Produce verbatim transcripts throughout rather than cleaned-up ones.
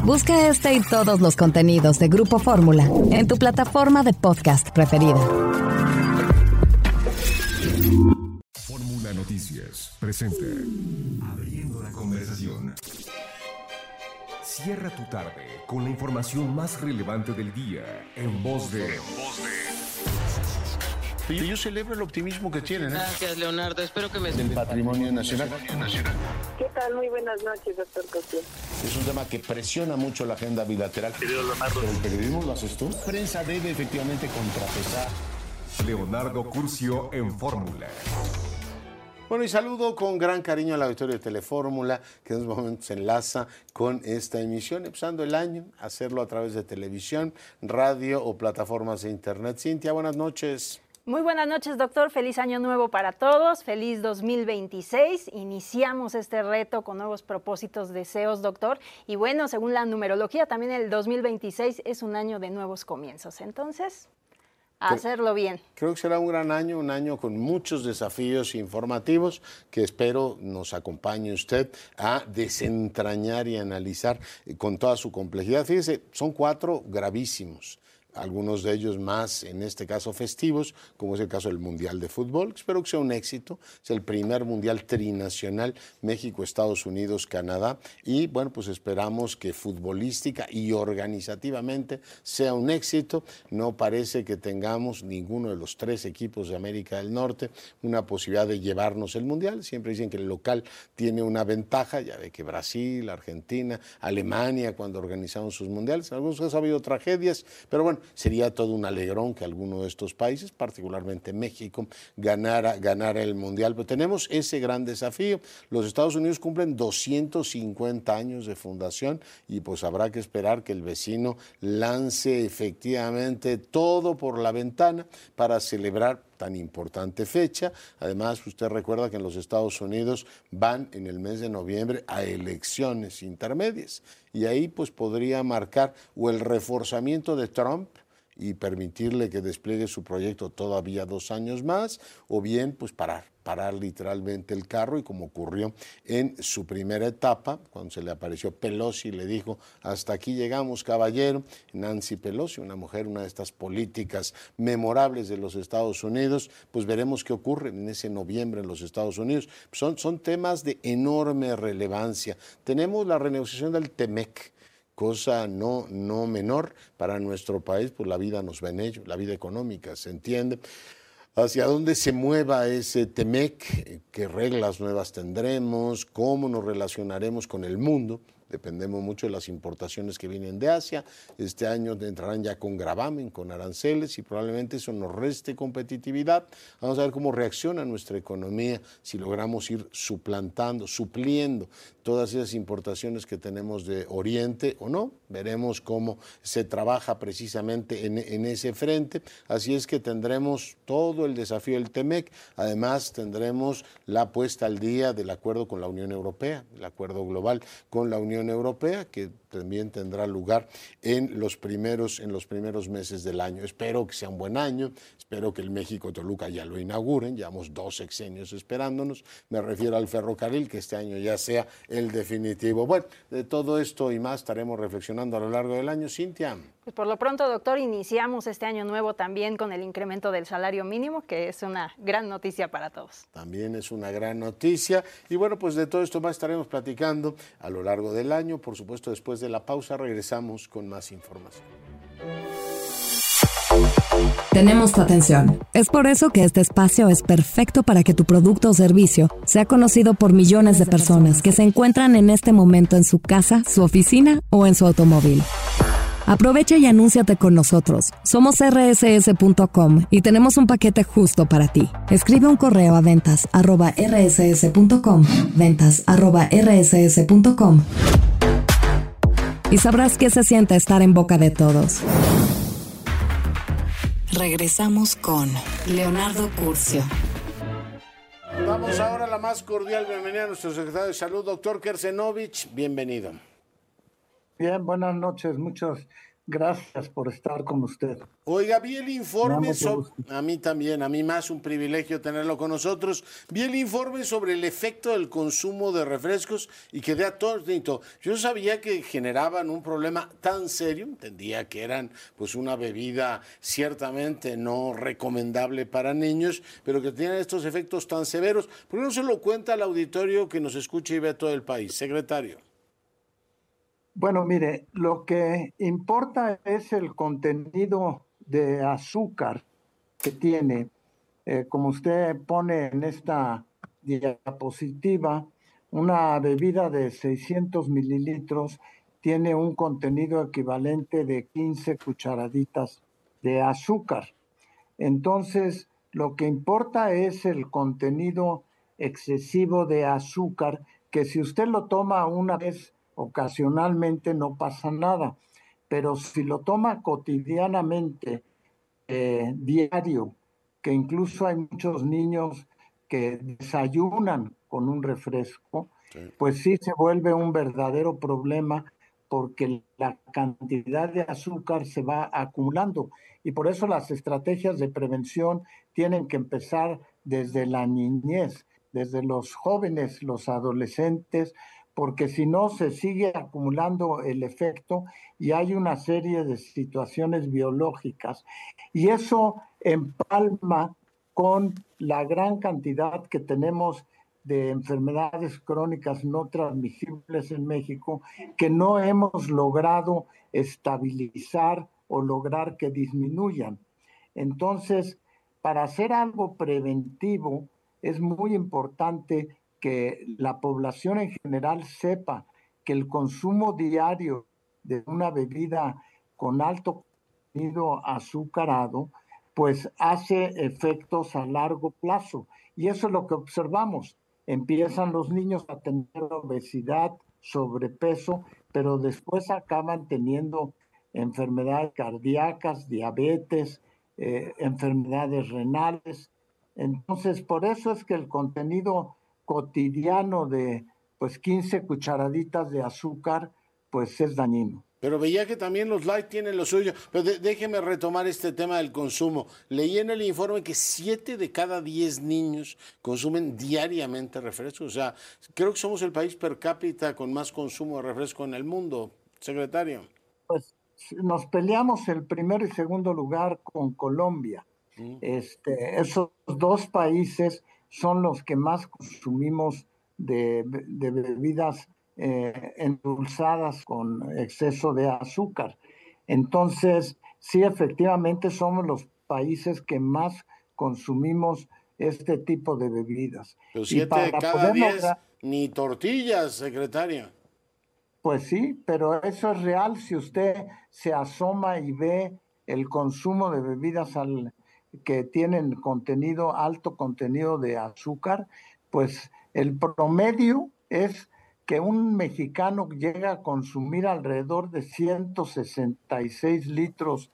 Busca este y todos los contenidos de Grupo Fórmula en tu plataforma de podcast preferida. Fórmula Noticias presenta Abriendo la conversación. Cierra tu tarde con la información más relevante del día en voz de... En voz de... Yo celebro el optimismo que tienen. ¿eh? Gracias, Leonardo. Espero que me... Del patrimonio nacional. ¿Qué tal? Muy buenas noches, doctor Cosío. Es un tema que presiona mucho la agenda bilateral. Querido Leonardo. Pero el periodismo lo haces tú. La prensa debe efectivamente contrapesar. Leonardo Curcio en Fórmula. Bueno, y saludo con gran cariño al auditorio de Telefórmula, que en estos momentos se enlaza con esta emisión, empezando el año, hacerlo a través de televisión, radio o plataformas de internet. Cintia, buenas noches. Muy buenas noches, doctor. Feliz año nuevo para todos. Feliz dos mil veintiséis. Iniciamos este reto con nuevos propósitos, deseos, doctor. Y bueno, según la numerología, también el dos mil veintiséis es un año de nuevos comienzos. Entonces, a creo, hacerlo bien. Creo que será un gran año, un año con muchos desafíos informativos que espero nos acompañe usted a desentrañar y analizar con toda su complejidad. Fíjese, son cuatro gravísimos. Algunos de ellos más, en este caso, festivos, como es el caso del Mundial de Fútbol. Espero que sea un éxito. Es el primer Mundial trinacional, México, Estados Unidos, Canadá. Y, bueno, pues esperamos que futbolística y organizativamente sea un éxito. No parece que tengamos ninguno de los tres equipos de América del Norte una posibilidad de llevarnos el Mundial. Siempre dicen que el local tiene una ventaja. Ya ve que Brasil, Argentina, Alemania, cuando organizamos sus mundiales. En algunos casos ha habido tragedias, pero bueno, sería todo un alegrón que alguno de estos países, particularmente México, ganara, ganara el Mundial. Pero tenemos ese gran desafío. Los Estados Unidos cumplen doscientos cincuenta años de fundación y pues habrá que esperar que el vecino lance efectivamente todo por la ventana para celebrar tan importante fecha. Además, usted recuerda que en los Estados Unidos van en el mes de noviembre a elecciones intermedias y ahí pues podría marcar o el reforzamiento de Trump y permitirle que despliegue su proyecto todavía dos años más, o bien pues parar, parar literalmente el carro, y como ocurrió en su primera etapa, cuando se le apareció Pelosi y le dijo, hasta aquí llegamos, caballero. Nancy Pelosi, una mujer, una de estas políticas memorables de los Estados Unidos, pues veremos qué ocurre en ese noviembre en los Estados Unidos. Son, son temas de enorme relevancia. Tenemos la renegociación del TEMEC, cosa no, no menor para nuestro país, pues la vida nos va en ello, la vida económica, ¿se entiende? Hacia dónde se mueva ese TEMEC, qué reglas nuevas tendremos, cómo nos relacionaremos con el mundo. Dependemos mucho de las importaciones que vienen de Asia. Este año entrarán ya con gravamen, con aranceles, y probablemente eso nos reste competitividad. Vamos a ver cómo reacciona nuestra economía si logramos ir suplantando, supliendo todas esas importaciones que tenemos de Oriente o no. Veremos cómo se trabaja precisamente en, en ese frente. Así es que tendremos todo el desafío del TEMEC. Además, tendremos la puesta al día del acuerdo con la Unión Europea, el acuerdo global con la Unión Europea, que también tendrá lugar en los primeros en los primeros meses del año. Espero que sea un buen año, espero que el México-Toluca ya lo inauguren, llevamos dos sexenios esperándonos, me refiero al ferrocarril, que este año ya sea el definitivo. Bueno, de todo esto y más estaremos reflexionando a lo largo del año. Cintia. Pues por lo pronto, doctor, iniciamos este año nuevo también con el incremento del salario mínimo, que es una gran noticia para todos. También es una gran noticia. Y bueno, pues de todo esto más estaremos platicando a lo largo del año. Por supuesto, después de la pausa regresamos con más información. Tenemos tu atención. Es por eso que este espacio es perfecto para que tu producto o servicio sea conocido por millones de personas que se encuentran en este momento en su casa, su oficina o en su automóvil. Aprovecha y anúnciate con nosotros. Somos erre ese ese punto com y tenemos un paquete justo para ti. Escribe un correo a ventas arroba erre ese ese punto com, ventas arroba erre ese ese punto com, y sabrás qué se siente estar en boca de todos. Regresamos con Leonardo Curcio. Damos ahora la más cordial bienvenida a nuestro secretario de Salud, doctor Kersenovich. Bienvenido. Bien, buenas noches. Muchas, Gracias por estar con usted. Oiga, vi el informe sobre... A mí también, a mí más un privilegio tenerlo con nosotros. Vi el informe sobre el efecto del consumo de refrescos y quedé atónito. Yo sabía que generaban un problema tan serio, entendía que eran pues una bebida ciertamente no recomendable para niños, pero que tenían estos efectos tan severos. ¿Por qué no se lo cuenta al auditorio que nos escucha y ve todo el país, secretario? Bueno, mire, lo que importa es el contenido de azúcar que tiene. Eh, como usted pone en esta diapositiva, una bebida de seiscientos mililitros tiene un contenido equivalente de quince cucharaditas de azúcar. Entonces, lo que importa es el contenido excesivo de azúcar, que si usted lo toma una vez ocasionalmente no pasa nada, pero si lo toma cotidianamente, eh, diario, que incluso hay muchos niños que desayunan con un refresco, sí. Pues sí se vuelve un verdadero problema porque la cantidad de azúcar se va acumulando y por eso las estrategias de prevención tienen que empezar desde la niñez, desde los jóvenes, los adolescentes, porque si no se sigue acumulando el efecto y hay una serie de situaciones biológicas. Y eso empalma con la gran cantidad que tenemos de enfermedades crónicas no transmisibles en México que no hemos logrado estabilizar o lograr que disminuyan. Entonces, para hacer algo preventivo, es muy importante que la población en general sepa que el consumo diario de una bebida con alto contenido azucarado, pues hace efectos a largo plazo. Y eso es lo que observamos. Empiezan los niños a tener obesidad, sobrepeso, pero después acaban teniendo enfermedades cardíacas, diabetes, eh, enfermedades renales. Entonces, por eso es que el contenido cotidiano de pues quince cucharaditas de azúcar, pues es dañino. Pero veía que también los light tienen lo suyo. Pero de, déjeme retomar este tema del consumo. Leí en el informe que siete de cada diez niños consumen diariamente refrescos. O sea, creo que somos el país per cápita con más consumo de refresco en el mundo, secretario. Pues nos peleamos el primer y segundo lugar con Colombia. Mm. Este, esos dos países son los que más consumimos de, de bebidas eh, endulzadas con exceso de azúcar. Entonces, sí, efectivamente somos los países que más consumimos este tipo de bebidas. Pero siete de cada diez, lograr, ni tortillas, secretario. Pues sí, pero eso es real si usted se asoma y ve el consumo de bebidas al que tienen contenido, alto contenido de azúcar, pues el promedio es que un mexicano llega a consumir alrededor de ciento sesenta y seis litros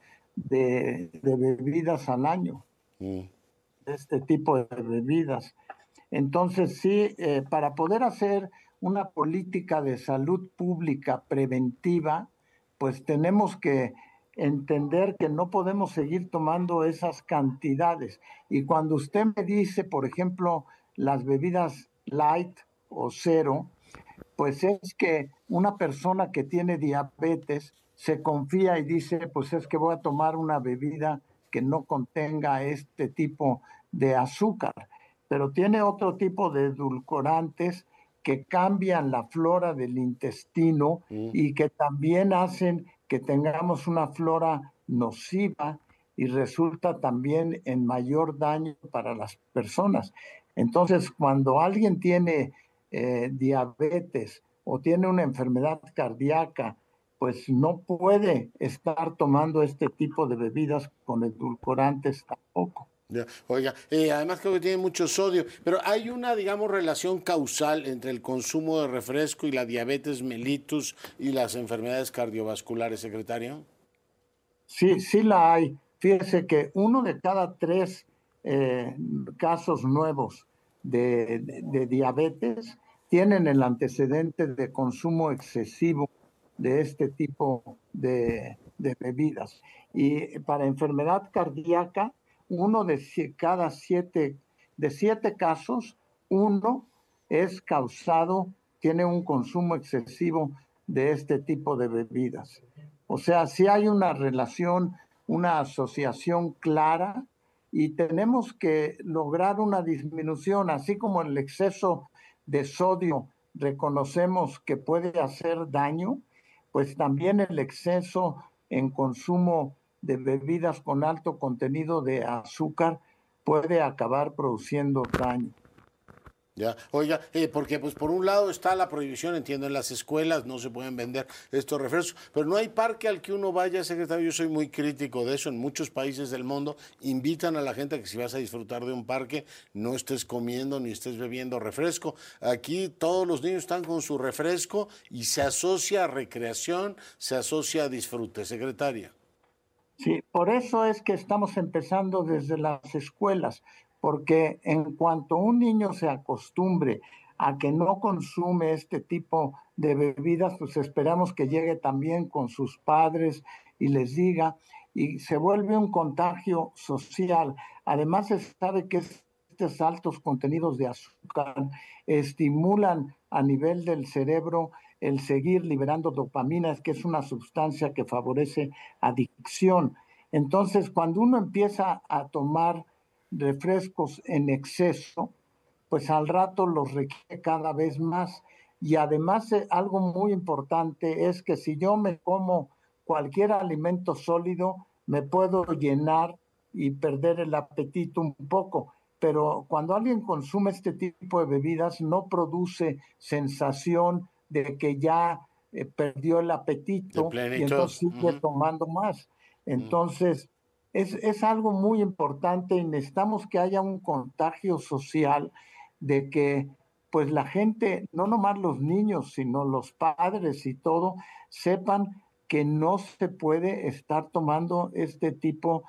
de, de bebidas al año, mm. de este tipo de bebidas. Entonces sí, eh, para poder hacer una política de salud pública preventiva, pues tenemos que entender que no podemos seguir tomando esas cantidades. Y cuando usted me dice, por ejemplo, las bebidas light o cero, pues es que una persona que tiene diabetes se confía y dice, pues es que voy a tomar una bebida que no contenga este tipo de azúcar, pero tiene otro tipo de edulcorantes que cambian la flora del intestino mm. y que también hacen que tengamos una flora nociva y resulta también en mayor daño para las personas. Entonces, cuando alguien tiene eh, diabetes o tiene una enfermedad cardíaca, pues no puede estar tomando este tipo de bebidas con edulcorantes tampoco. Ya, oiga, eh, además creo que tiene mucho sodio, pero hay una, digamos, relación causal entre el consumo de refresco y la diabetes mellitus y las enfermedades cardiovasculares, secretario. Sí, sí la hay. Fíjese que uno de cada tres eh, casos nuevos de, de, de diabetes tienen el antecedente de consumo excesivo de este tipo de de bebidas. Y para enfermedad cardíaca, uno de cada siete, de siete casos, uno es causado, tiene un consumo excesivo de este tipo de bebidas. O sea, sí hay una relación, una asociación clara y tenemos que lograr una disminución, así como el exceso de sodio reconocemos que puede hacer daño, pues también el exceso en consumo de bebidas con alto contenido de azúcar puede acabar produciendo daño. Ya, oiga, eh, porque pues por un lado está la prohibición, entiendo, en las escuelas no se pueden vender estos refrescos, pero no hay parque al que uno vaya, secretario. Yo soy muy crítico de eso. En muchos países del mundo invitan a la gente a que si vas a disfrutar de un parque no estés comiendo ni estés bebiendo refresco. Aquí todos los niños están con su refresco y se asocia a recreación, se asocia a disfrute, secretaria. Sí, por eso es que estamos empezando desde las escuelas, porque en cuanto un niño se acostumbre a que no consume este tipo de bebidas, pues esperamos que llegue también con sus padres y les diga, y se vuelve un contagio social. Además, se sabe que estos altos contenidos de azúcar estimulan a nivel del cerebro el seguir liberando dopamina, que es una sustancia que favorece adicción. Entonces, cuando uno empieza a tomar refrescos en exceso, pues al rato los requiere cada vez más. Y además, eh, algo muy importante es que si yo me como cualquier alimento sólido, me puedo llenar y perder el apetito un poco. Pero cuando alguien consume este tipo de bebidas, no produce sensación de que ya eh, perdió el apetito y entonces sigue uh-huh. tomando más. Entonces, es, es algo muy importante y necesitamos que haya un contagio social de que pues la gente, no nomás los niños, sino los padres y todo, sepan que no se puede estar tomando este tipo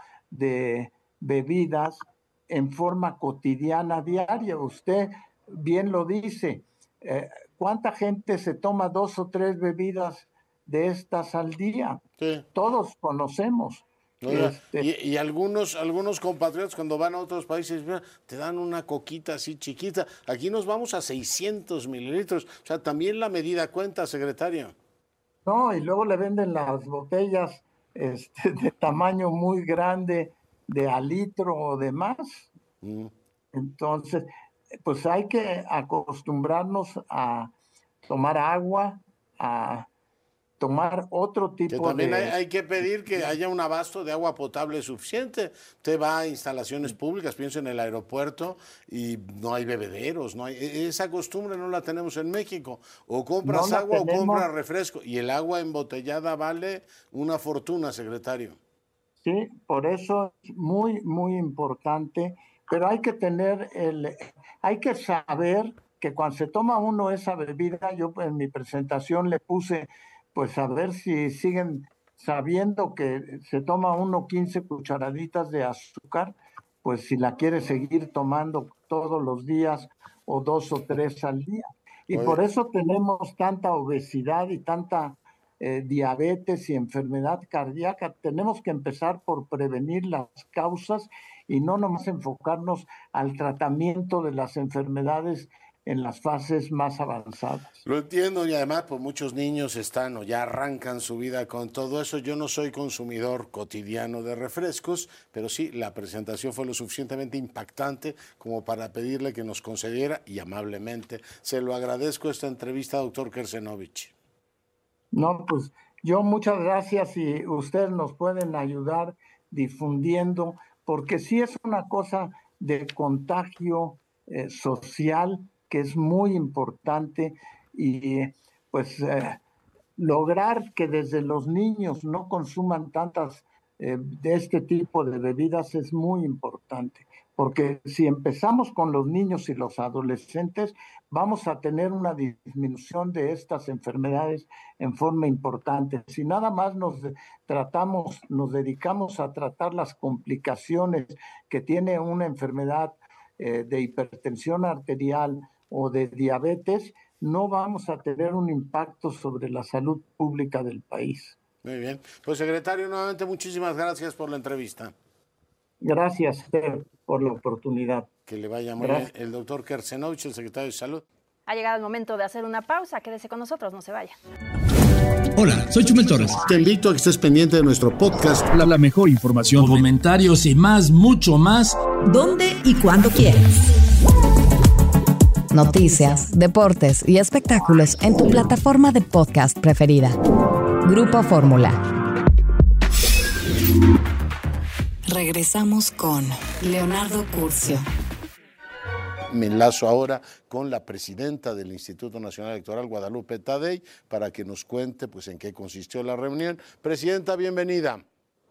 de bebidas en forma cotidiana, diaria. Usted bien lo dice, eh, ¿cuánta gente se toma dos o tres bebidas de estas al día? Sí. Todos conocemos. Oiga, este... y, y algunos, algunos compatriotas cuando van a otros países te dan una coquita así chiquita. Aquí nos vamos a seiscientos mililitros. O sea, también la medida cuenta, secretario. No, y luego le venden las botellas este, de tamaño muy grande, de a litro o de más. Mm. Entonces, pues hay que acostumbrarnos a tomar agua, a tomar otro tipo que también de... Hay, hay que pedir que haya un abasto de agua potable suficiente. Usted va a instalaciones públicas, pienso en el aeropuerto, y no hay bebederos, no hay... Esa costumbre no la tenemos en México. O compras no agua tenemos. o compras refresco. Y el agua embotellada vale una fortuna, secretario. Sí, por eso es muy, muy importante, pero hay que tener el... Hay que saber que cuando se toma uno esa bebida, yo en mi presentación le puse... pues a ver si siguen sabiendo que se toma uno quince cucharaditas de azúcar, pues si la quiere seguir tomando todos los días o dos o tres al día. Y Oye. por eso tenemos tanta obesidad y tanta eh, diabetes y enfermedad cardíaca. Tenemos que empezar por prevenir las causas y no nomás enfocarnos al tratamiento de las enfermedades en las fases más avanzadas. Lo entiendo, y además pues muchos niños están o ya arrancan su vida con todo eso. Yo no soy consumidor cotidiano de refrescos, pero sí, la presentación fue lo suficientemente impactante como para pedirle que nos concediera, y amablemente se lo agradezco esta entrevista, doctor Kersenovich. No, pues yo muchas gracias, y ustedes nos pueden ayudar difundiendo, porque sí es una cosa de contagio eh, social, que es muy importante, y pues eh, lograr que desde los niños no consuman tantas eh, de este tipo de bebidas es muy importante, porque si empezamos con los niños y los adolescentes, vamos a tener una disminución de estas enfermedades en forma importante. Si nada más nos tratamos, nos dedicamos a tratar las complicaciones que tiene una enfermedad eh, de hipertensión arterial o de diabetes, no vamos a tener un impacto sobre la salud pública del país. Muy bien. Pues, secretario, nuevamente muchísimas gracias por la entrevista. Gracias eh, por la oportunidad. Que le vaya muy Gracias. bien. El doctor Kersenovich, el secretario de Salud. Ha llegado el momento de hacer una pausa. Quédese con nosotros, no se vaya. Hola, soy Chumel Torres. Te invito a que estés pendiente de nuestro podcast. La, la mejor información, comentarios y más, mucho más. ¿Dónde y cuándo quieras? Noticias, deportes y espectáculos en tu plataforma de podcast preferida. Grupo Fórmula. Regresamos con Leonardo Curcio. Me enlazo ahora con la presidenta del Instituto Nacional Electoral, Guadalupe Tadei, para que nos cuente pues, en qué consistió la reunión. Presidenta, bienvenida.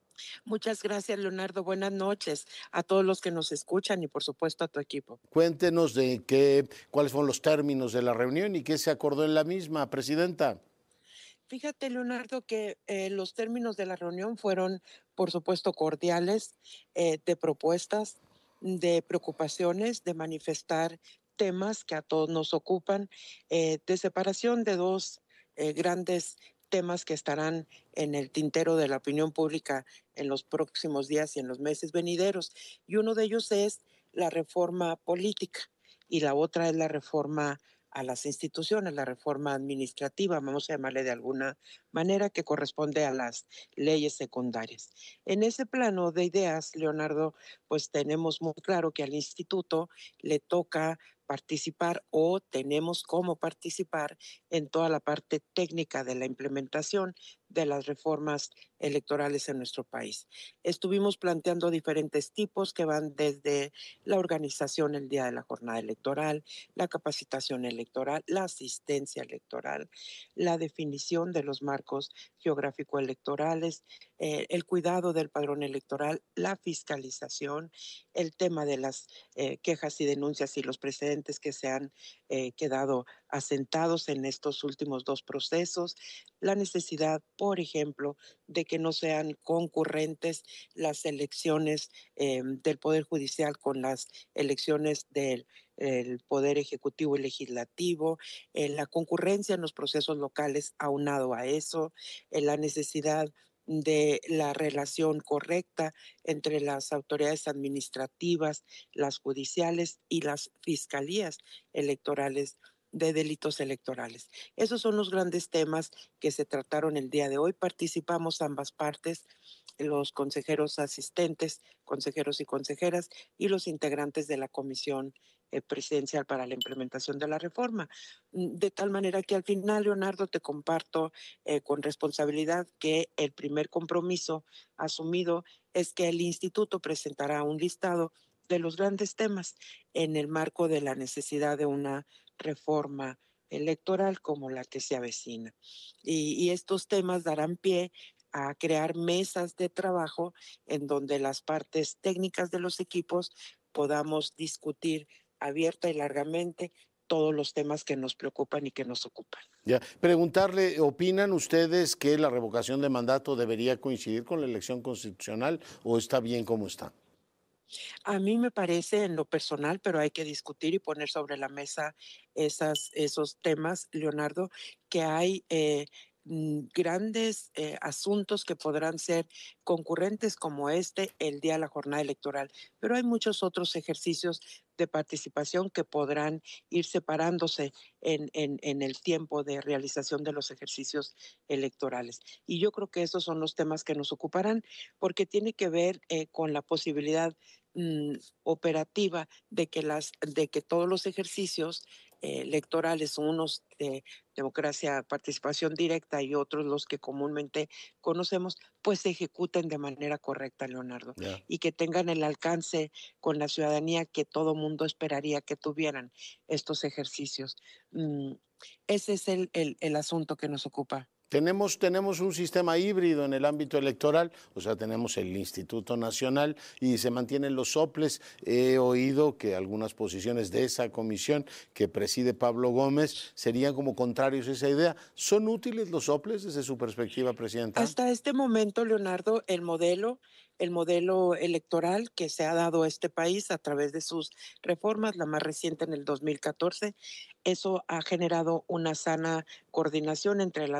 Muchas gracias, Leonardo. Buenas noches a todos los que nos escuchan y, por supuesto, a tu equipo. Cuéntenos de qué, cuáles fueron los términos de la reunión y qué se acordó en la misma, presidenta. Fíjate, Leonardo, que eh, los términos de la reunión fueron, por supuesto, cordiales, eh, de propuestas, de preocupaciones, de manifestar temas que a todos nos ocupan, eh, de separación de dos eh, grandes temas que estarán en el tintero de la opinión pública en los próximos días y en los meses venideros. Y uno de ellos es la reforma política y la otra es la reforma a las instituciones, la reforma administrativa, vamos a llamarle de alguna manera, que corresponde a las leyes secundarias. En ese plano de ideas, Leonardo, pues tenemos muy claro que al instituto le toca participar o tenemos cómo participar en toda la parte técnica de la implementación de las reformas electorales en nuestro país. Estuvimos planteando diferentes tipos que van desde la organización el día de la jornada electoral, la capacitación electoral, la asistencia electoral, la definición de los marcos geográfico-electorales, eh, el cuidado del padrón electoral, la fiscalización, el tema de las eh, quejas y denuncias y los precedentes que se han eh, quedado asentados en estos últimos dos procesos, la necesidad, por ejemplo, de que no sean concurrentes las elecciones eh, del Poder Judicial con las elecciones del el Poder Ejecutivo y Legislativo, eh, la concurrencia en los procesos locales aunado a eso, eh, la necesidad de la relación correcta entre las autoridades administrativas, las judiciales y las fiscalías electorales de delitos electorales. Esos son los grandes temas que se trataron el día de hoy. Participamos ambas partes, los consejeros asistentes, consejeros y consejeras y los integrantes de la comisión eh, presidencial para la implementación de la reforma. De tal manera que al final, Leonardo, te comparto eh, con responsabilidad que el primer compromiso asumido es que el instituto presentará un listado de los grandes temas en el marco de la necesidad de una reforma electoral como la que se avecina. Y, y estos temas darán pie a crear mesas de trabajo en donde las partes técnicas de los equipos podamos discutir abierta y largamente todos los temas que nos preocupan y que nos ocupan. Ya. Preguntarle, ¿opinan ustedes que la revocación de mandato debería coincidir con la elección constitucional o está bien como está? A mí me parece en lo personal, pero hay que discutir y poner sobre la mesa esas, esos temas, Leonardo, que hay eh, grandes eh, asuntos que podrán ser concurrentes como este el día de la jornada electoral, pero hay muchos otros ejercicios de participación que podrán ir separándose en, en, en el tiempo de realización de los ejercicios electorales. Y yo creo que esos son los temas que nos ocuparán porque tiene que ver eh, con la posibilidad mm, operativa de que, las, de que todos los ejercicios eh, electorales, unos de democracia, participación directa y otros los que comúnmente conocemos, pues se ejecuten de manera correcta, Leonardo, yeah. y que tengan el alcance con la ciudadanía que todo mundo esperaría que tuvieran estos ejercicios. Mm, ese es el, el, el asunto que nos ocupa. Tenemos, tenemos un sistema híbrido en el ámbito electoral, o sea, tenemos el Instituto Nacional y se mantienen los soples. He oído que algunas posiciones de esa comisión que preside Pablo Gómez serían como contrarios a esa idea. ¿Son útiles los soples desde su perspectiva, Presidenta? Hasta este momento, Leonardo, el modelo, el modelo electoral que se ha dado a este país a través de sus reformas, la más reciente en el dos mil catorce, eso ha generado una sana coordinación entre las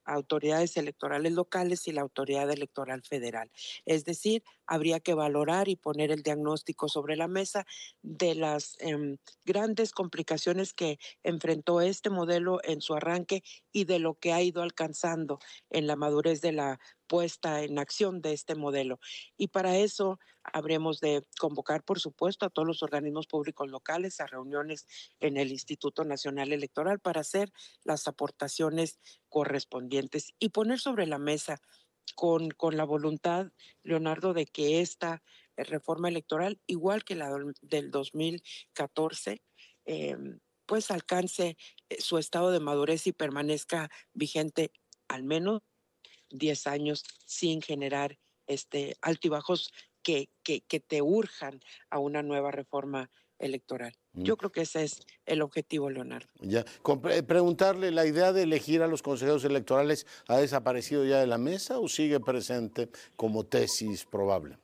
autoridades electorales locales y la autoridad electoral federal. Es decir, habría que valorar y poner el diagnóstico sobre la mesa de las eh, grandes complicaciones que enfrentó este modelo en su arranque y de lo que ha ido alcanzando en la madurez de la puesta en acción de este modelo. Y para eso habremos de convocar, por supuesto, a todos los organismos públicos locales a reuniones en el Instituto Nacional Electoral para hacer las aportaciones correspondientes y poner sobre la mesa con, con la voluntad, Leonardo, de que esta reforma electoral, igual que la del dos mil catorce, eh, pues alcance su estado de madurez y permanezca vigente al menos diez años sin generar este altibajos que, que, que te urjan a una nueva reforma electoral. Yo creo que ese es el objetivo, Leonardo. Ya. Preguntarle, ¿la idea de elegir a los consejeros electorales ha desaparecido ya de la mesa o sigue presente como tesis probable?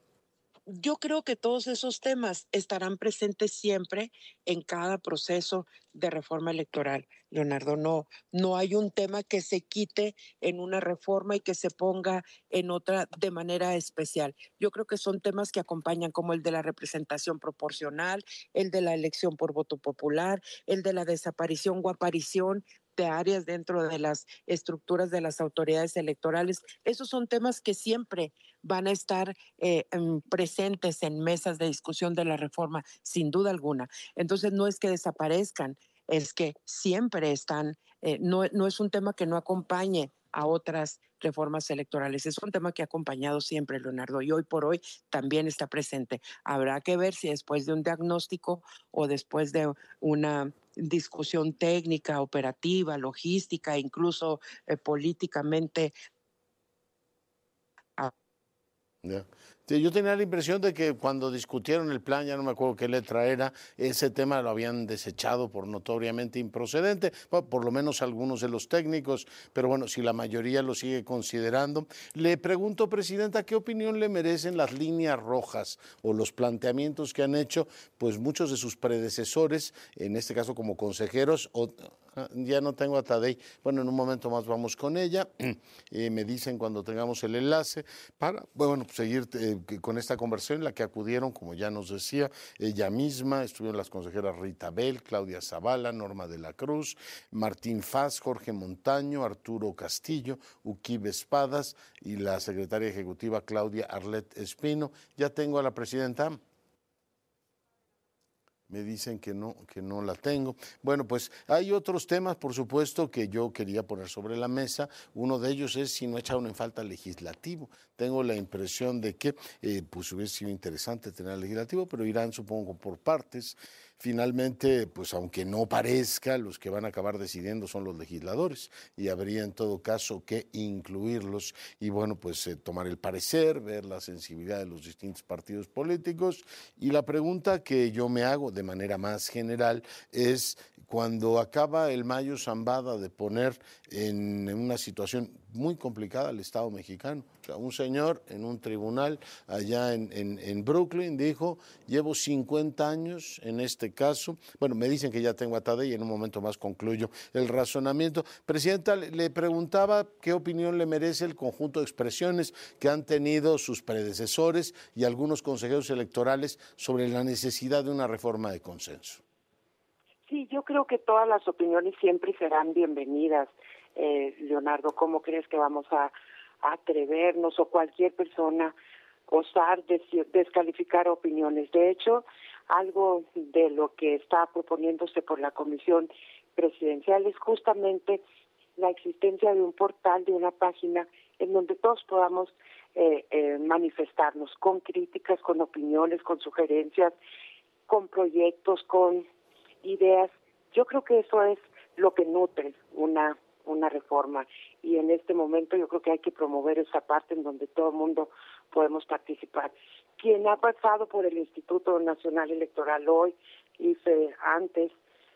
Yo creo que todos esos temas estarán presentes siempre en cada proceso de reforma electoral, Leonardo. No, no hay un tema que se quite en una reforma y que se ponga en otra de manera especial. Yo creo que son temas que acompañan, como el de la representación proporcional, el de la elección por voto popular, el de la desaparición o aparición de áreas dentro de las estructuras de las autoridades electorales. Esos son temas que siempre van a estar eh, presentes en mesas de discusión de la reforma, sin duda alguna. Entonces, no es que desaparezcan, es que siempre están, eh, no, no es un tema que no acompañe a otras reformas electorales. Es un tema que ha acompañado siempre, Leonardo, y hoy por hoy también está presente. Habrá que ver si después de un diagnóstico o después de una discusión técnica, operativa, logística, incluso eh, políticamente. Ah. Yeah. Sí, yo tenía la impresión de que cuando discutieron el plan, ya no me acuerdo qué letra era, ese tema lo habían desechado por notoriamente improcedente, bueno, por lo menos algunos de los técnicos, pero bueno, si la mayoría lo sigue considerando. Le pregunto, Presidenta, ¿qué opinión le merecen las líneas rojas o los planteamientos que han hecho pues muchos de sus predecesores, en este caso como consejeros? O, ya no tengo a Tadei, bueno, en un momento más vamos con ella, eh, me dicen cuando tengamos el enlace, para, bueno, pues seguir eh, con esta conversación en la que acudieron, como ya nos decía, ella misma, estuvieron las consejeras Rita Bell, Claudia Zavala, Norma de la Cruz, Martín Faz, Jorge Montaño, Arturo Castillo, Uquibe Espadas y la secretaria ejecutiva Claudia Arlet Espino. Ya tengo a la presidenta. Me dicen que no, que no la tengo. Bueno, pues hay otros temas, por supuesto, que yo quería poner sobre la mesa. Uno de ellos es si no echaron en falta legislativo. Tengo la impresión de que eh, pues hubiese sido interesante tener legislativo, pero irán, supongo, por partes. Finalmente, pues aunque no parezca, los que van a acabar decidiendo son los legisladores y habría en todo caso que incluirlos y bueno, pues eh, tomar el parecer, ver la sensibilidad de los distintos partidos políticos. Y la pregunta que yo me hago de manera más general es, cuando acaba el Mayo Zambada de poner en, en una situación muy complicada al Estado mexicano, o sea, un señor en un tribunal allá en, en, en Brooklyn dijo, llevo cincuenta años en este caso, bueno, me dicen que ya tengo a Tadei y en un momento más concluyo el razonamiento. Presidenta, le preguntaba qué opinión le merece el conjunto de expresiones que han tenido sus predecesores y algunos consejeros electorales sobre la necesidad de una reforma de consenso. Sí, yo creo que todas las opiniones siempre serán bienvenidas, eh, Leonardo. ¿Cómo crees que vamos a, a atrevernos o cualquier persona osar des, descalificar opiniones? De hecho, algo de lo que está proponiéndose por la Comisión Presidencial es justamente la existencia de un portal, de una página en donde todos podamos eh, eh, manifestarnos con críticas, con opiniones, con sugerencias, con proyectos, con ideas. Yo creo que eso es lo que nutre una una reforma y en este momento yo creo que hay que promover esa parte en donde todo el mundo podemos participar. Quien ha pasado por el Instituto Nacional Electoral hoy, hice antes,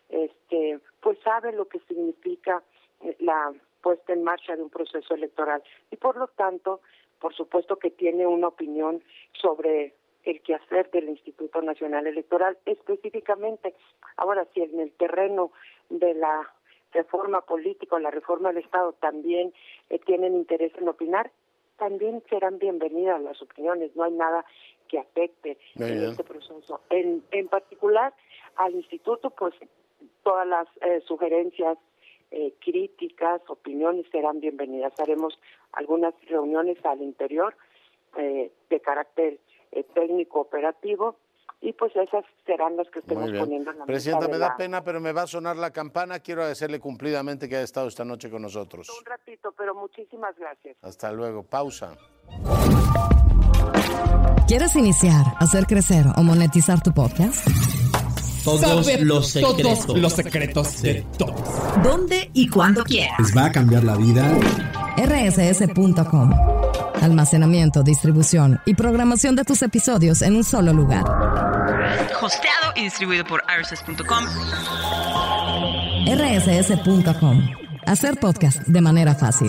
este, pues sabe lo que significa la puesta en marcha de un proceso electoral y por lo tanto, por supuesto que tiene una opinión sobre el quehacer del Instituto Nacional Electoral específicamente. Ahora, si en el terreno de la reforma política o la reforma del Estado también eh, tienen interés en opinar, también serán bienvenidas las opiniones, no hay nada que afecte en este proceso. En, en particular, al instituto, pues todas las eh, sugerencias, eh, críticas, opiniones serán bienvenidas. Haremos algunas reuniones al interior eh, de carácter eh, técnico operativo, y pues esas serán las que estemos poniendo en la Presidenta, mesa. me da la... pena, pero me va a sonar la campana. Quiero agradecerle cumplidamente que haya estado esta noche con nosotros. Un ratito, pero muchísimas gracias. Hasta luego. Pausa. ¿Quieres iniciar, hacer crecer o monetizar tu podcast? Todos Saber los secretos. Todos los secretos de todos. ¿Dónde y cuándo quieras? Les va a cambiar la vida. R S S punto com. Almacenamiento, distribución y programación de tus episodios en un solo lugar. Hosteado y distribuido por R S S punto com. R S S punto com. Hacer podcast de manera fácil.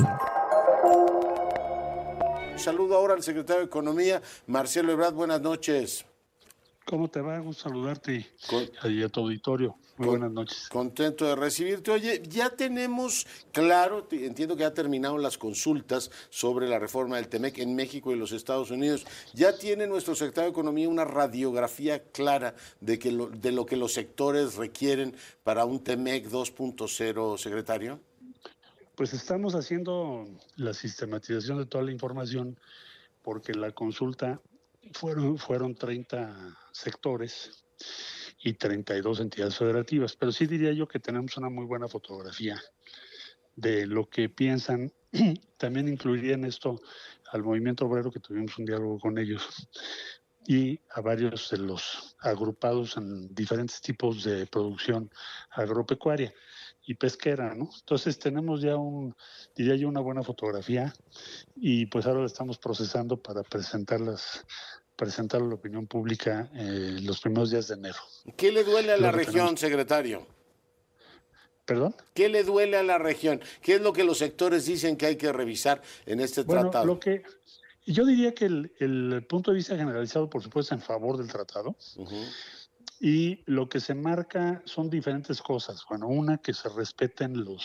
Saludo ahora al secretario de Economía, Marcelo Ebrard. Buenas noches. ¿Cómo te va? Gusto saludarte Con, y a tu auditorio. Muy con, buenas noches. Contento de recibirte. Oye, ya tenemos claro, entiendo que ya terminaron las consultas sobre la reforma del TEMEC en México y los Estados Unidos. ¿Ya tiene nuestro secretario de Economía una radiografía clara de, que lo, de lo que los sectores requieren para un TEMEC dos punto cero, secretario? Pues estamos haciendo la sistematización de toda la información, porque la consulta fueron, fueron treinta sectores y treinta y dos entidades federativas, pero sí diría yo que tenemos una muy buena fotografía de lo que piensan. También incluiría en esto al movimiento obrero, que tuvimos un diálogo con ellos, y a varios de los agrupados en diferentes tipos de producción agropecuaria y pesquera, ¿no? Entonces tenemos ya un, diría yo, una buena fotografía, y pues ahora la estamos procesando para presentarlas, presentar a la opinión pública eh, los primeros días de enero. ¿Qué le duele a la Luego región, tenemos... secretario? ¿Perdón? ¿Qué le duele a la región? ¿Qué es lo que los sectores dicen que hay que revisar en este bueno, tratado? Lo que, yo diría que el, el punto de vista generalizado, por supuesto, en favor del tratado. Uh-huh. Y lo que se marca son diferentes cosas. Bueno, una, que se respeten los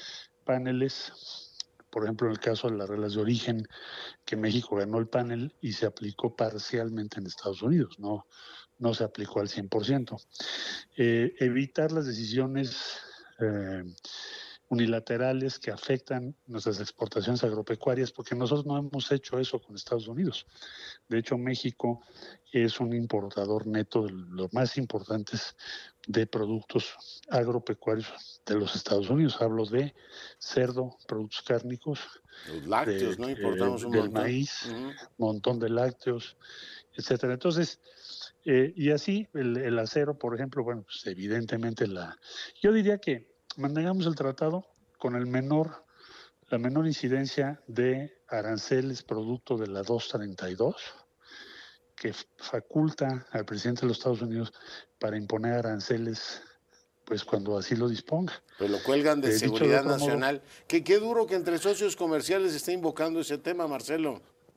paneles. Por ejemplo, en el caso de las reglas de origen, que México ganó el panel y se aplicó parcialmente en Estados Unidos, no, no se aplicó al cien por ciento. Eh, evitar las decisiones eh, unilaterales que afectan nuestras exportaciones agropecuarias, porque nosotros no hemos hecho eso con Estados Unidos. De hecho, México es un importador neto de los más importantes de productos agropecuarios de los Estados Unidos. Hablo de cerdo, productos cárnicos, los lácteos, de, ¿no? Importamos eh, un del montón. maíz, uh-huh. montón de lácteos, etcétera. Entonces, eh, y así el, el acero, por ejemplo, bueno, pues evidentemente la... Yo diría que mantengamos el tratado con el menor, la menor incidencia de aranceles producto de la doscientos treinta y dos, que faculta al presidente de los Estados Unidos para imponer aranceles, pues cuando así lo disponga. Pues lo cuelgan de eh, seguridad de nacional. modo, ¿Qué, qué duro que entre socios comerciales esté invocando ese tema, Marcelo.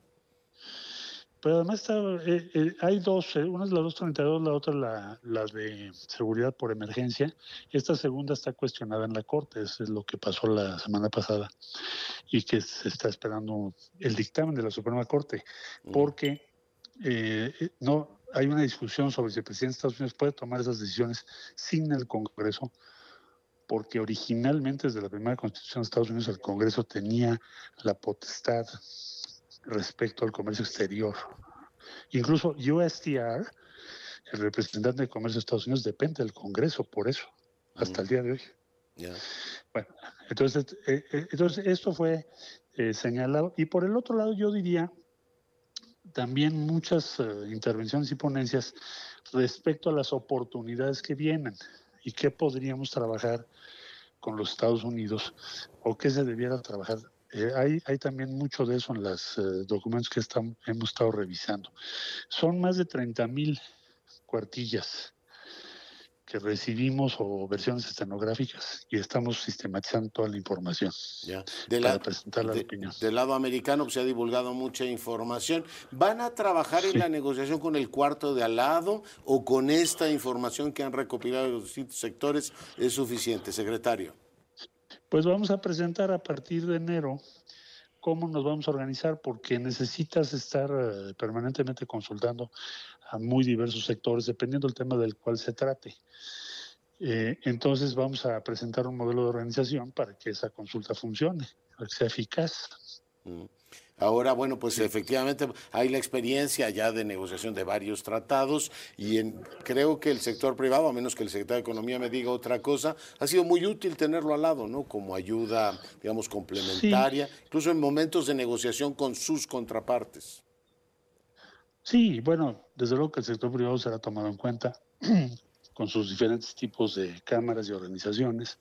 Pero además está, eh, eh, hay dos, eh, una es la doscientos treinta y dos, la otra la, la de seguridad por emergencia. Esta segunda está cuestionada en la Corte, eso es lo que pasó la semana pasada, y que se está esperando el dictamen de la Suprema Corte, porque eh, no hay una discusión sobre si el presidente de Estados Unidos puede tomar esas decisiones sin el Congreso, porque originalmente desde la primera Constitución de Estados Unidos el Congreso tenía la potestad respecto al comercio exterior. Incluso U S T R, el representante de comercio de Estados Unidos, depende del Congreso por eso, hasta mm. el día de hoy. Yeah. Bueno, entonces, eh, eh, entonces esto fue eh, señalado. Y por el otro lado, yo diría también muchas eh, intervenciones y ponencias respecto a las oportunidades que vienen y qué podríamos trabajar con los Estados Unidos o qué se debiera trabajar. Eh, hay, hay también mucho de eso en los eh, documentos que estamos, hemos estado revisando. Son más de treinta mil cuartillas que recibimos o versiones estenográficas y estamos sistematizando toda la información ya. De para la, presentar la de, opinión. Del lado americano pues, se ha divulgado mucha información. ¿Van a trabajar sí. en la negociación con el cuarto de al lado o con esta información que han recopilado los distintos sectores es suficiente, secretario? Pues vamos a presentar a partir de enero cómo nos vamos a organizar, porque necesitas estar uh, permanentemente consultando a muy diversos sectores, dependiendo del tema del cual se trate. Eh, entonces vamos a presentar un modelo de organización para que esa consulta funcione, para que sea eficaz. Mm. Ahora, bueno, pues sí, efectivamente hay la experiencia ya de negociación de varios tratados y en, creo que el sector privado, a menos que el secretario de Economía me diga otra cosa, ha sido muy útil tenerlo al lado, ¿no? Como ayuda, digamos, complementaria, sí, incluso en momentos de negociación con sus contrapartes. Sí, bueno, desde luego que el sector privado será tomado en cuenta con sus diferentes tipos de cámaras y organizaciones,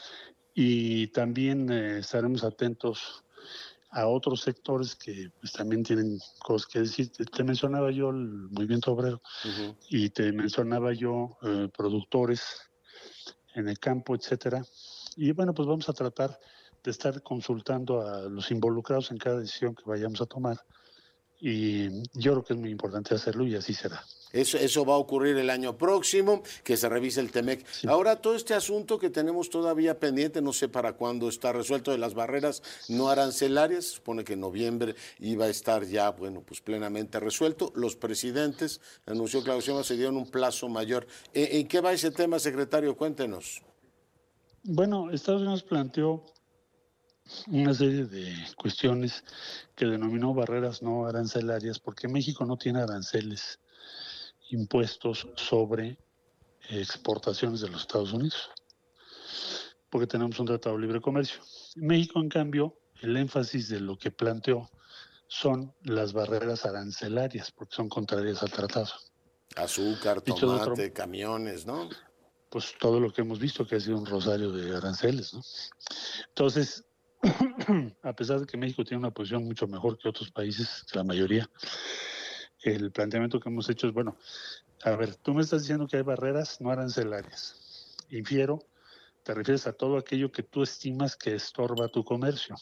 y también eh, estaremos atentos a otros sectores que pues, también tienen cosas que decir. Te, te mencionaba yo el movimiento obrero, uh-huh, y te mencionaba yo eh, productores en el campo, etcétera. Y bueno, pues vamos a tratar de estar consultando a los involucrados en cada decisión que vayamos a tomar. Y yo creo que es muy importante hacerlo y así será. Eso, eso va a ocurrir el año próximo, que se revise el TEMEC. Sí. Ahora, todo este asunto que tenemos todavía pendiente, no sé para cuándo está resuelto, de las barreras no arancelarias, se supone que en noviembre iba a estar ya, bueno, pues plenamente resuelto. Los presidentes, anunció Claudio Sheinbaum, se dieron un plazo mayor. ¿En, en qué va ese tema, secretario? Cuéntenos. Bueno, Estados Unidos planteó una serie de cuestiones que denominó barreras no arancelarias, porque México no tiene aranceles impuestos sobre exportaciones de los Estados Unidos, porque tenemos un tratado de libre comercio. México, en cambio, el énfasis de lo que planteó son las barreras arancelarias, porque son contrarias al tratado. Azúcar, Dicho tomate, otro, camiones, ¿no? Pues todo lo que hemos visto que ha sido un rosario de aranceles, ¿no? Entonces, a pesar de que México tiene una posición mucho mejor que otros países, que la mayoría, el planteamiento que hemos hecho es, bueno, a ver, tú me estás diciendo que hay barreras no arancelarias. Infiero, te refieres a todo aquello que tú estimas que estorba tu comercio.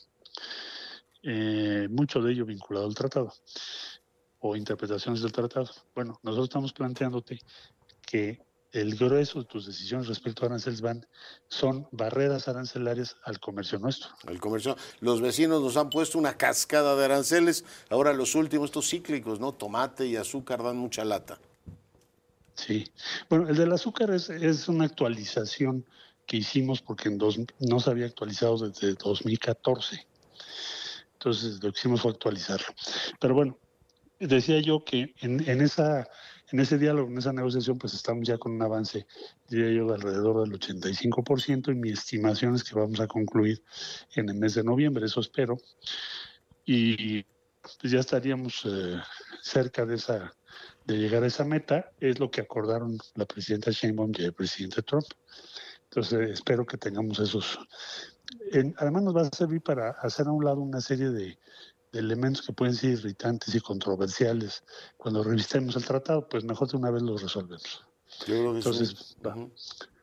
Eh, mucho de ello vinculado al tratado o interpretaciones del tratado. Bueno, nosotros estamos planteándote que el grueso de tus decisiones respecto a aranceles van, son barreras arancelarias al comercio nuestro. El comercio, los vecinos nos han puesto una cascada de aranceles, ahora los últimos, estos cíclicos, ¿no? Tomate y azúcar dan mucha lata. Sí, bueno, el del azúcar es, es una actualización que hicimos porque en dos, no se había actualizado desde dos mil catorce. Entonces lo que hicimos fue actualizarlo. Pero bueno, decía yo que en, en esa... En ese diálogo, en esa negociación, pues estamos ya con un avance, diría yo, de alrededor del ochenta y cinco por ciento, y mi estimación es que vamos a concluir en el mes de noviembre, eso espero, y pues ya estaríamos eh, cerca de esa de llegar a esa meta, es lo que acordaron la presidenta Sheinbaum y el presidente Trump. Entonces espero que tengamos esos. En, además nos va a servir para hacer a un lado una serie de elementos que pueden ser irritantes y controversiales. Cuando revisemos el tratado, pues mejor de una vez los resolvemos. Yo creo que entonces, sí. Va. Uh-huh.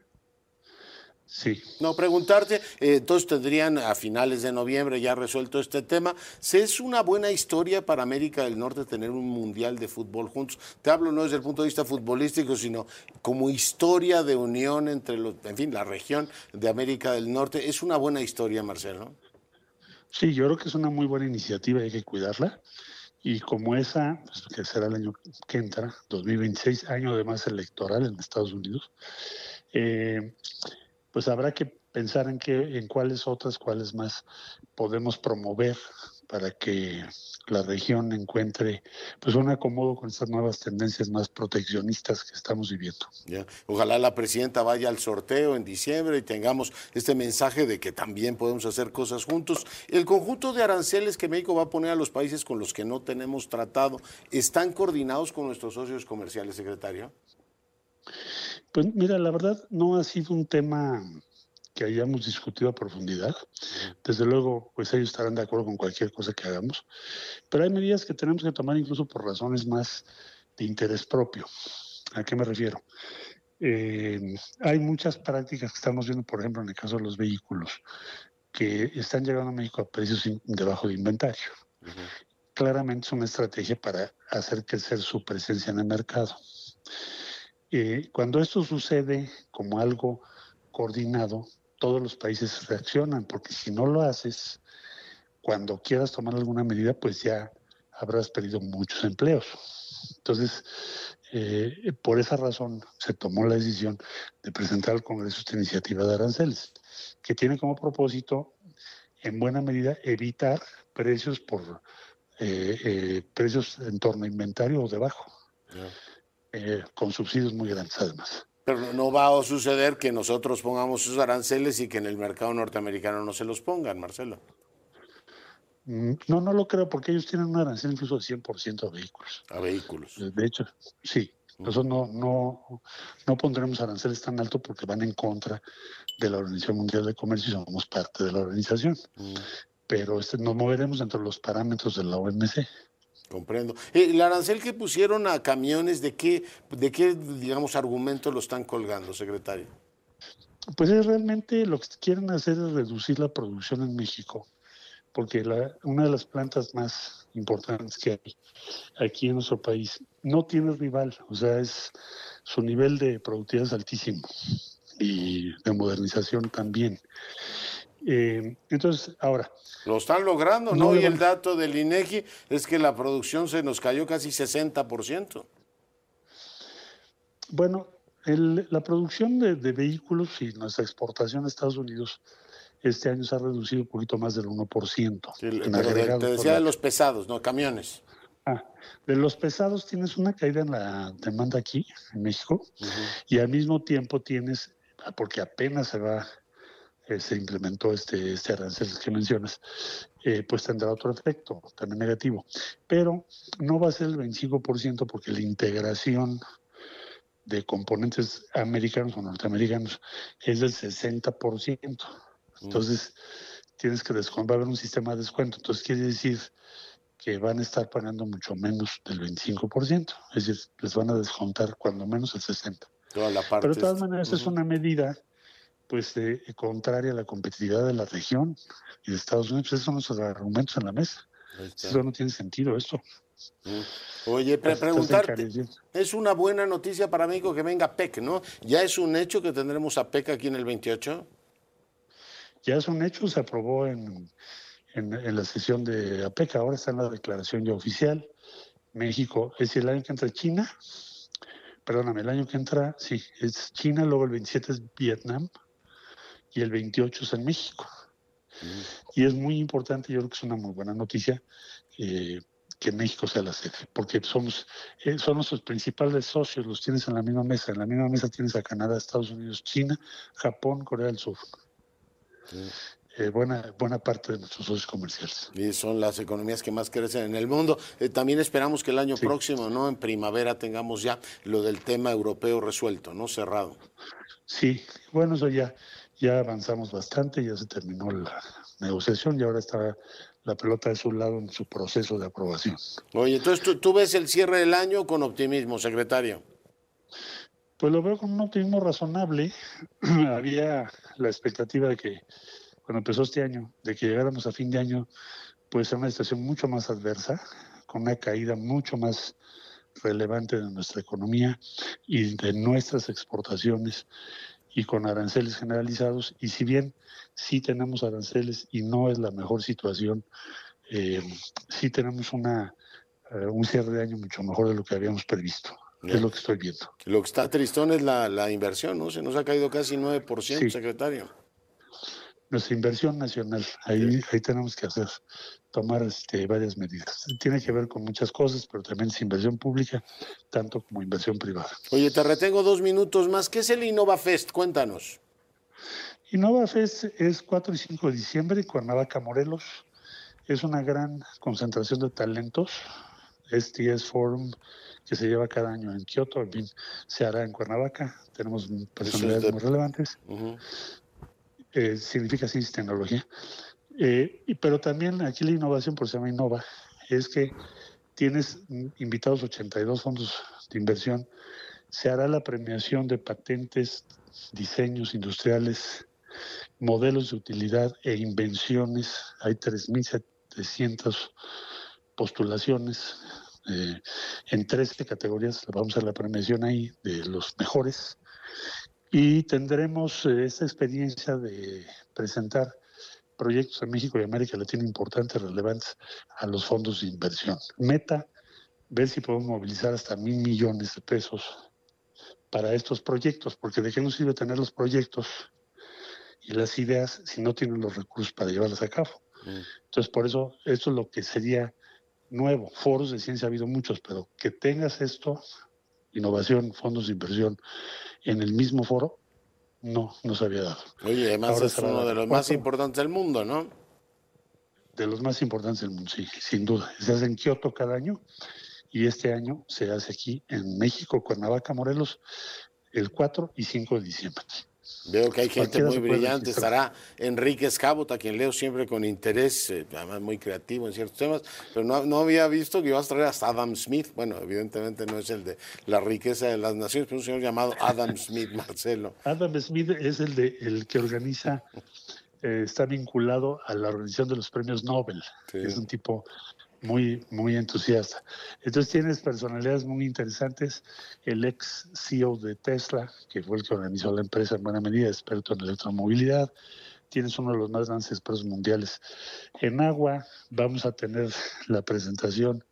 Sí. No, preguntarte, eh, entonces tendrían a finales de noviembre ya resuelto este tema. ¿Es una buena historia para América del Norte tener un mundial de fútbol juntos? Te hablo no desde el punto de vista futbolístico, sino como historia de unión entre, los, en fin, la región de América del Norte. ¿Es una buena historia, Marcelo? Sí, yo creo que es una muy buena iniciativa, hay que cuidarla. Y como esa, pues, que será el año que entra, dos mil veintiséis, año además electoral en Estados Unidos, eh, pues habrá que pensar en qué, en cuáles otras, cuáles más podemos promover para que la región encuentre pues un acomodo con estas nuevas tendencias más proteccionistas que estamos viviendo. Ya. Ojalá la presidenta vaya al sorteo en diciembre y tengamos este mensaje de que también podemos hacer cosas juntos. El conjunto de aranceles que México va a poner a los países con los que no tenemos tratado, ¿están coordinados con nuestros socios comerciales, secretario? Pues mira, la verdad no ha sido un tema que hayamos discutido a profundidad. Desde luego, pues ellos estarán de acuerdo con cualquier cosa que hagamos, pero hay medidas que tenemos que tomar incluso por razones más de interés propio. ¿A qué me refiero? Eh, hay muchas prácticas que estamos viendo, por ejemplo, en el caso de los vehículos, que están llegando a México a precios debajo de inventario. Uh-huh. Claramente es una estrategia para hacer crecer su presencia en el mercado. Eh, cuando esto sucede como algo coordinado, todos los países reaccionan, porque si no lo haces, cuando quieras tomar alguna medida, pues ya habrás perdido muchos empleos. Entonces, eh, por esa razón se tomó la decisión de presentar al Congreso esta iniciativa de aranceles, que tiene como propósito, en buena medida, evitar precios por eh, eh, precios en torno a inventario o debajo, yeah. eh, con subsidios muy grandes además. Pero no va a suceder que nosotros pongamos esos aranceles y que en el mercado norteamericano no se los pongan, Marcelo. No, no lo creo, porque ellos tienen un arancel incluso de cien por ciento a vehículos. A vehículos. De hecho, sí. Nosotros no, no, no pondremos aranceles tan altos porque van en contra de la Organización Mundial de Comercio y somos parte de la organización. Mm. Pero este, nos moveremos dentro de los parámetros de la O M C. Comprendo. ¿El arancel que pusieron a camiones, de qué, de qué digamos, argumentos lo están colgando, secretario? Pues es realmente lo que quieren hacer es reducir la producción en México, porque la, una de las plantas más importantes que hay aquí en nuestro país no tiene rival, o sea, es su nivel de productividad es altísimo y de modernización también. Eh, entonces, ahora... Lo están logrando, ¿no? ¿no? Y el dato del INEGI es que la producción se nos cayó casi sesenta por ciento. Bueno, el, la producción de, de vehículos y nuestra exportación a Estados Unidos este año se ha reducido un poquito más del uno por ciento. Sí, pero de, te decía de los pesados, no, camiones. Ah, de los pesados tienes una caída en la demanda aquí, en México, uh-huh. y al mismo tiempo tienes, porque apenas se va, eh, se implementó este, este arancel que mencionas, eh, pues tendrá otro efecto, también negativo. Pero no va a ser el veinticinco por ciento porque la integración de componentes americanos o norteamericanos es del sesenta por ciento. Entonces, tienes que descontar, va a haber un sistema de descuento. Entonces, quiere decir que van a estar pagando mucho menos del veinticinco por ciento. Es decir, les van a descontar cuando menos el sesenta por ciento. Toda la parte Pero de todas es... maneras, uh-huh. es una medida pues eh, contraria a la competitividad de la región y de Estados Unidos. Pues esos son nuestros argumentos en la mesa. Eso no tiene sentido, esto. Uh-huh. Oye, pre preguntarte, ¿es una buena noticia para México que venga P E C, no? ¿Ya es un hecho que tendremos a P E C aquí en el veintiocho? Ya es un hecho, se aprobó en, en, en la sesión de APEC, ahora está en la declaración ya oficial. México, es decir, el año que entra China, perdóname, el año que entra, sí, es China, luego el veintisiete es Vietnam y el veintiocho es en México. Mm. Y es muy importante, yo creo que es una muy buena noticia, eh, que México sea la sede, porque somos, eh, son nuestros principales socios, los tienes en la misma mesa, en la misma mesa tienes a Canadá, Estados Unidos, China, Japón, Corea del Sur. Sí. Eh, buena, buena parte de nuestros socios comerciales. Y son las economías que más crecen en el mundo. Eh, también esperamos que el año sí. próximo, ¿no? En primavera tengamos ya lo del tema europeo resuelto, ¿no? Cerrado. Sí, bueno, eso ya, ya avanzamos bastante, ya se terminó la negociación y ahora está la pelota de su lado en su proceso de aprobación. Oye, entonces tú, tú ves el cierre del año con optimismo, secretario. Pues lo veo con un optimismo razonable. Había la expectativa de que cuando empezó este año, de que llegáramos a fin de año, pues a una situación mucho más adversa, con una caída mucho más relevante de nuestra economía y de nuestras exportaciones y con aranceles generalizados. Y si bien sí tenemos aranceles y no es la mejor situación, eh, sí tenemos una, uh, un cierre de año mucho mejor de lo que habíamos previsto. Es lo que estoy viendo. Lo que está tristón es la, la inversión, ¿no? Se nos ha caído casi nueve por ciento, sí. secretario. Nuestra inversión nacional, ahí, sí. ahí tenemos que hacer, tomar este, varias medidas. Tiene que ver con muchas cosas, pero también es inversión pública, tanto como inversión privada. Oye, te retengo dos minutos más. ¿Qué es el InnovaFest? Cuéntanos. InnovaFest es cuatro y cinco de diciembre en Cuernavaca, Morelos. Es una gran concentración de talentos. S T S Forum, que se lleva cada año en Kioto, en fin, se hará en Cuernavaca. Tenemos personalidades de... muy relevantes. Uh-huh. eh, significa ciencia y tecnología. Eh, y, pero también aquí la innovación, por eso se llama Innova, es que tienes invitados ochenta y dos fondos de inversión. Se hará la premiación de patentes, diseños industriales, modelos de utilidad e invenciones. Hay tres mil setecientas postulaciones. Eh, en trece categorías vamos a hacer la premiación ahí de los mejores, Y tendremos eh, esta experiencia de presentar proyectos en México y América Latina importantes, relevantes a los fondos de inversión. Meta, ver si podemos movilizar hasta mil millones de pesos para estos proyectos, porque ¿de qué nos sirve tener los proyectos y las ideas si no tienen los recursos para llevarlas a cabo? Mm. Entonces, por eso, esto es lo que sería nuevo. Foros de ciencia ha habido muchos, pero que tengas esto, innovación, fondos de inversión, en el mismo foro, no, no se había dado. Oye, además ahora es uno de los más importantes del mundo, ¿no? De los más importantes del mundo, sí, sin duda. Se hace en Kioto cada año y este año se hace aquí en México, Cuernavaca, Morelos, el cuatro y cinco de diciembre. Veo que hay gente muy brillante. Estará Enrique Scabot, a quien leo siempre con interés, eh, además muy creativo en ciertos temas, pero no, no había visto que ibas a traer hasta Adam Smith. Bueno, evidentemente no es el de la riqueza de las naciones, pero un señor llamado Adam Smith, Marcelo. Adam Smith es el, de, el que organiza, eh, está vinculado a la organización de los premios Nobel. Sí. Es un tipo muy, muy entusiasta. Entonces tienes personalidades muy interesantes, el ex C E O de Tesla, que fue el que organizó la empresa en buena medida, experto en electromovilidad. Tienes uno de los más grandes expertos mundiales en agua. Vamos a tener la presentación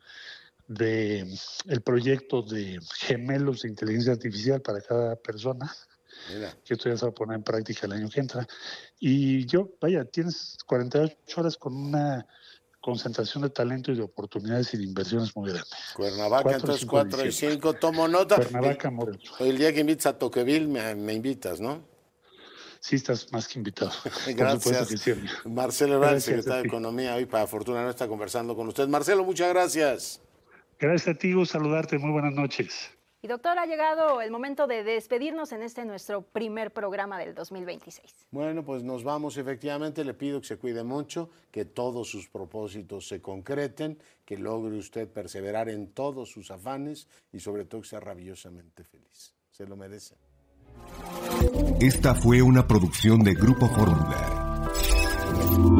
de el proyecto de gemelos de inteligencia artificial para cada persona. Mira. Que esto ya se va a poner en práctica el año que entra. Y yo, vaya, tienes cuarenta y ocho horas con una concentración de talento y de oportunidades y de inversiones muy grandes. Cuernavaca, cuatro, entonces cuatro y cinco, tomo nota. Cuernavaca, Morelos. El día que invitas a Tocqueville me, me invitas, ¿no? Sí, estás más que invitado. Gracias. Que sí. Marcelo Ebrard, secretario de Economía, hoy para Fortuna no está conversando con usted. Marcelo, muchas gracias. Gracias a ti, Hugo, saludarte. Muy buenas noches. Y doctor, ha llegado el momento de despedirnos en este nuestro primer programa del dos mil veintiséis. Bueno, pues nos vamos efectivamente. Le pido que se cuide mucho, que todos sus propósitos se concreten, que logre usted perseverar en todos sus afanes y sobre todo que sea rabiosamente feliz. Se lo merece. Esta fue una producción de Grupo Fórmula.